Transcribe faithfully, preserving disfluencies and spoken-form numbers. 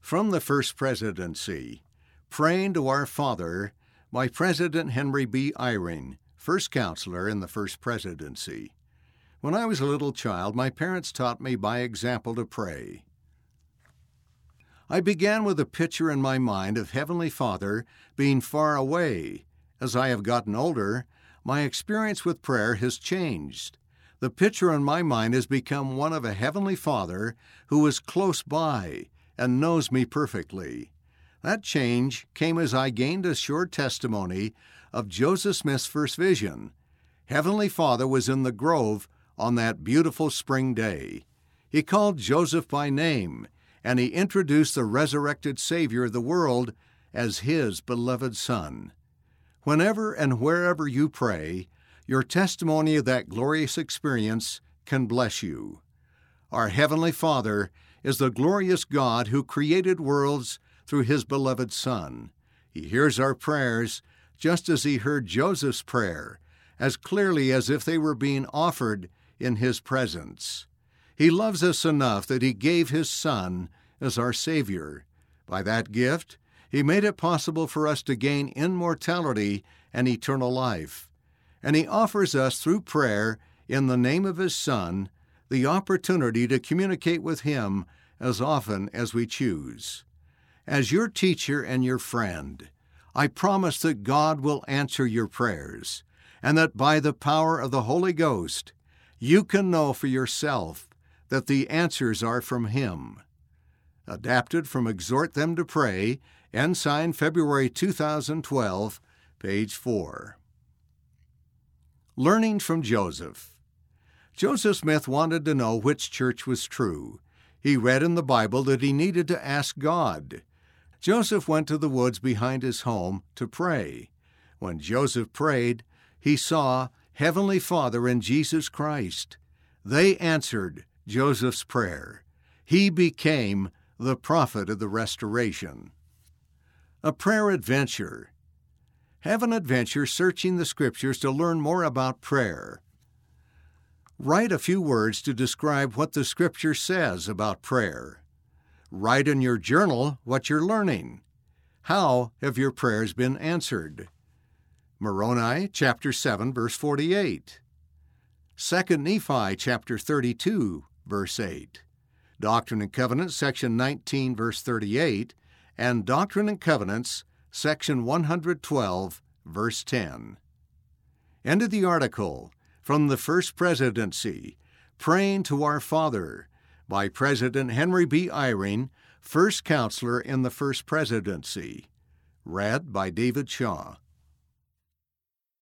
From the First Presidency, Praying to Our Father by President Henry B. Eyring, First Counselor in the First Presidency. When I was a little child, my parents taught me by example to pray. I began with a picture in my mind of Heavenly Father being far away. As I have gotten older, my experience with prayer has changed. The picture in my mind has become one of a Heavenly Father who is close by and knows me perfectly. That change came as I gained a sure testimony of Joseph Smith's first vision. Heavenly Father was in the grove on that beautiful spring day. He called Joseph by name, and he introduced the resurrected Savior of the world as his beloved Son. Whenever and wherever you pray, your testimony of that glorious experience can bless you. Our Heavenly Father is the glorious God who created worlds through His beloved Son. He hears our prayers just as He heard Joseph's prayer, as clearly as if they were being offered in His presence. He loves us enough that He gave His Son as our Savior. By that gift, He made it possible for us to gain immortality and eternal life. And He offers us through prayer, in the name of His Son, the opportunity to communicate with Him as often as we choose. As your teacher and your friend, I promise that God will answer your prayers, and that by the power of the Holy Ghost, you can know for yourself that the answers are from Him. Adapted from Exhort Them to Pray, Ensign, February two thousand twelve, page four. Learning from Joseph. Joseph Smith wanted to know which church was true. He read in the Bible that he needed to ask God. Joseph went to the woods behind his home to pray. When Joseph prayed, he saw Heavenly Father and Jesus Christ. They answered Joseph's prayer. He became the prophet of the restoration. A prayer adventure. Have an adventure searching the Scriptures to learn more about prayer. Write a few words to describe what the Scripture says about prayer. Write in your journal what you're learning. How have your prayers been answered? Moroni, chapter seven, verse forty-eight. Second Nephi, chapter thirty-two, verse eight. Doctrine and Covenants, section nineteen, verse thirty-eight, and Doctrine and Covenants, section one hundred twelve, verse ten. End of the article. From the First Presidency, Praying to Our Father, by President Henry B. Eyring, First Counselor in the First Presidency. Read by David Shaw.